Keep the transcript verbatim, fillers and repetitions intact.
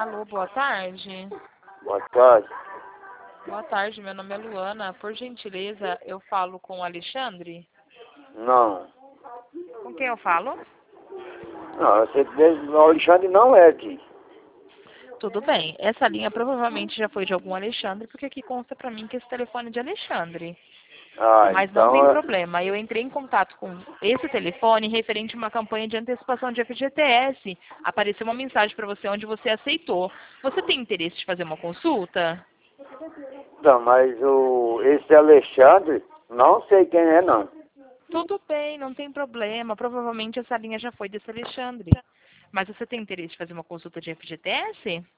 Alô, boa tarde. Boa tarde. Boa tarde, meu nome é Luana. Por gentileza, eu falo com o Alexandre? Não. Com quem eu falo? Não, você, o Alexandre não é aqui. Tudo bem. Essa linha provavelmente já foi de algum Alexandre, porque aqui consta pra mim que esse telefone é de Alexandre. Ah, Mas não então... tem é- problema. Eu entrei em contato com esse telefone referente a uma campanha de antecipação de F G T S. Apareceu uma mensagem para você onde você aceitou. Você tem interesse de fazer uma consulta? Não, mas o, esse Alexandre, não sei quem é, não. Tudo bem, não tem problema. Provavelmente essa linha já foi desse Alexandre. Mas você tem interesse de fazer uma consulta de F G T S?